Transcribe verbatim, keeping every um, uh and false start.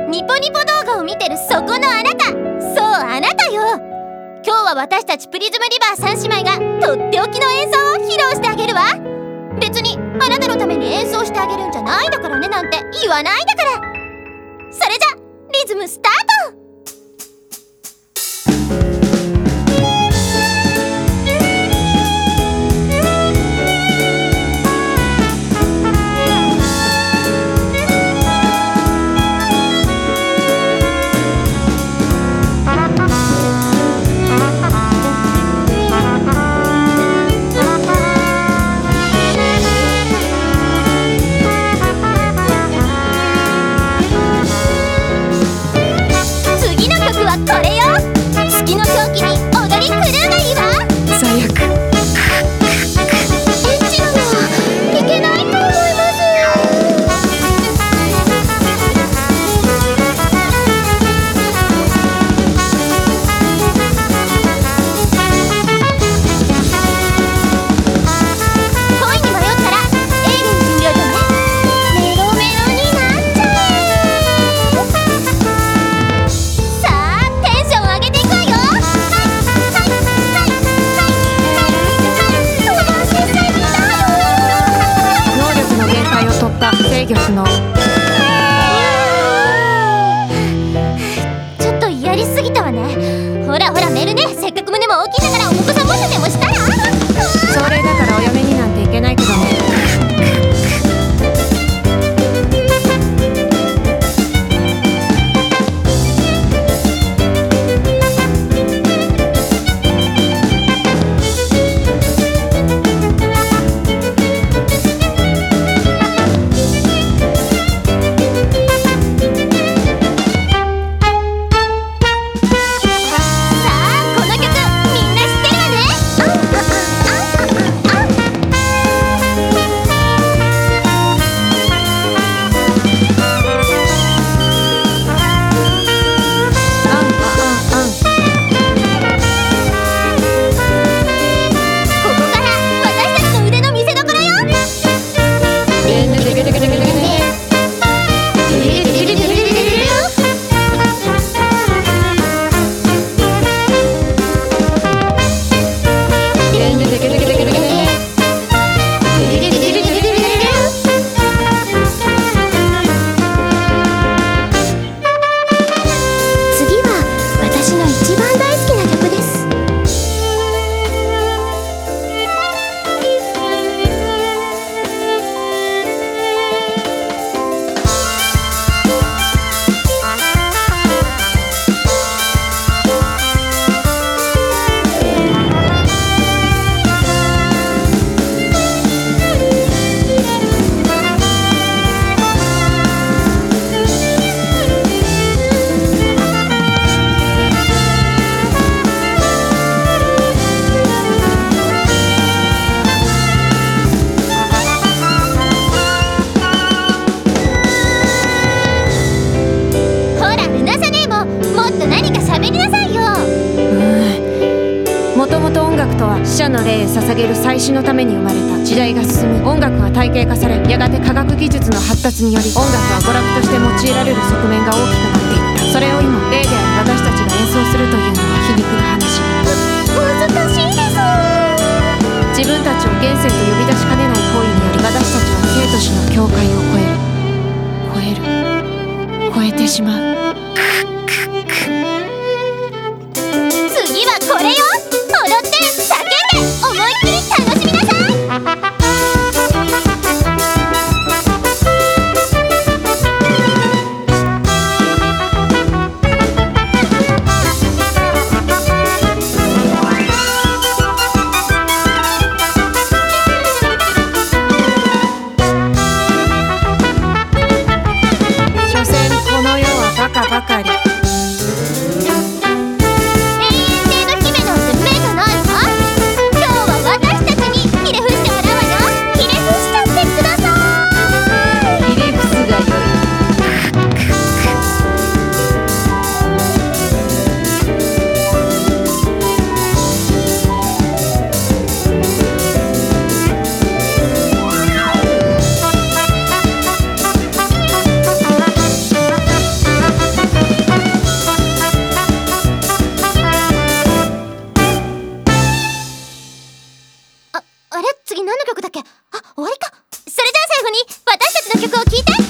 ニポニポ動画を見てるそこのあなた、そうあなたよ。今日は私たちプリズムリバー三姉妹がとっておきの演奏を披露してあげるわ。別にあなたのために演奏してあげるんじゃないんだからねなんて言わないんだから。それじゃリズムスタート。これよ。月の狂気に踊り狂うがいいわ。 最悪。エッチなのはいけないと思います。恋に迷ったらエーゲン診療所ね。メロメロになっちゃえ。 制御不能。 ちょっとやりすぎたわね。ほらほらメルね、せっかく胸も大きいんだからお子さんもしでもしたら。 それだからお嫁になんていけないけどね。死者の霊へ捧げる祭祀のために生まれた。時代が進み音楽は体系化され、やがて科学技術の発達により音楽は娯楽として用いられる側面が大きくなっていった。それを今霊である私たちが演奏するというのは皮肉な話。 難しいです。 自分たちを現世と呼び出しかねない行為により私たちは生と死の境界を越える超える超えてしまう。 次はこれよ。踊って叫んで思いっきり楽しみなさい。 所詮この世はバカばかり。 て